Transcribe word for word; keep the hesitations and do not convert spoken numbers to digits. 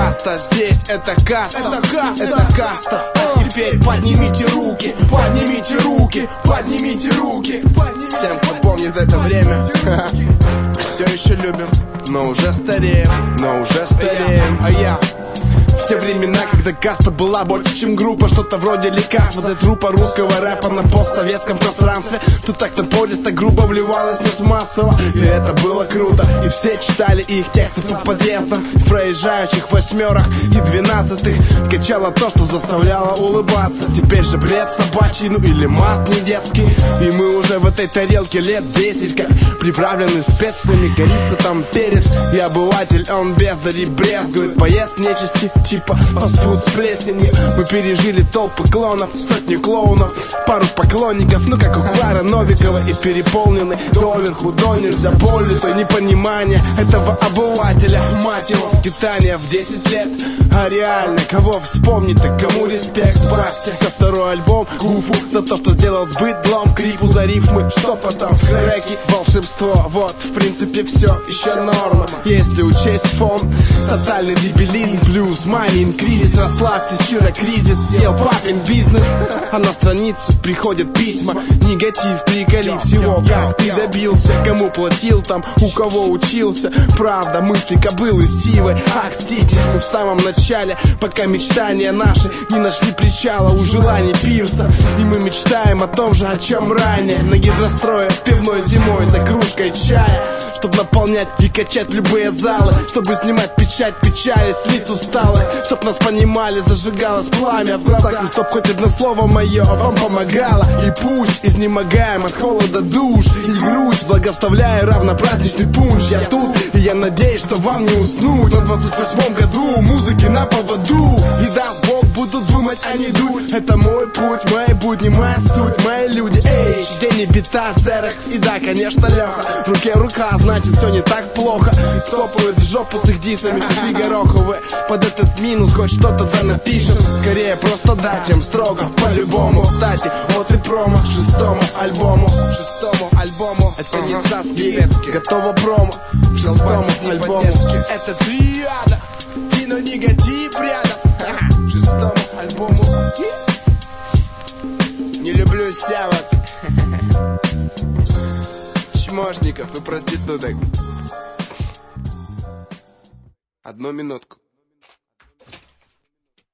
каста, здесь это каста, это каста, это каста. А теперь поднимите руки, поднимите руки, поднимите руки. Всем, кто помнит это время, все еще любим, но уже стареем, но уже стареем. А я в те времена, когда каста была больше, чем группа, что-то вроде лекарства для трупа русского рэпа на постсоветском пространстве. Тут так напористо, грубо вливалось нас массово, и это было круто. И все читали их тексты по подъездам, в проезжающих восьмерах и двенадцатых. Качало то, что заставляло улыбаться. Теперь же бред собачий, ну или мат не детский. И мы уже в этой тарелке лет десять, как приправлены специями, горится там перец. И обыватель, он бездари брезгует, поест нечисти типа фастфуд с плесенью. Мы пережили толпы клонов, сотни клоунов, пару поклонников, ну как у Клары Новикова. И переполненный доверху до нельзя болью, то непонимание этого обывателя. Мать его, скитания в десять лет. А реально, кого вспомнить, так кому респект? Басти за второй альбом, Гуфу за то, что сделал с быдлом, Крипу за рифмы, что потом? Крэки, волшебство, вот, в принципе все еще норма. Если учесть фон, тотальный дебилизм, плюс манин, кризис, расслабьтесь, вчера кризис, съел папин бизнес. А на страницу приходят письма, негатив, приколи всего, как ты добился, кому платил там, у кого учился. Правда, мысли кобылы сивы, ах, ститесь, мы в самом начале, пока мечтания наши не нашли причала у желаний пирса. И мы мечтаем о том же, о чем ранее, на гидрострое пивной зимой за кружкой чая, чтоб наполнять и качать любые залы, чтобы снимать печать печали с лиц усталых, чтоб нас понимали, зажигалось пламя в глазах, и чтоб хоть одно слово мое вам помогало. И пусть изнемогаем от холода душ и грусть, благословляю равнопраздничный пунш. Я тут, и я надеюсь, что вам не уснуть на двадцать восьмом году музыки на поводу. И даст Бог, буду думать, а не дуть. Это мой путь, мои будни, моя суть, мои люди. Эй, день и бита, Зерекс, и да, конечно, Леха. В руке рука, значит, все не так плохо. Топают в жопу с их дисами, с Гороховы. Под этот минус хоть что-то да напишем. Скорее просто да, чем строго, по-любому. Кстати, вот и промо шестому альбому. Шестому альбому. Это не цацкий, готово промо шестому альбому. Это триада, Дино негатив рядом. Шестому альбому. Не люблю сявок, чмошников и проституток. Одну минутку.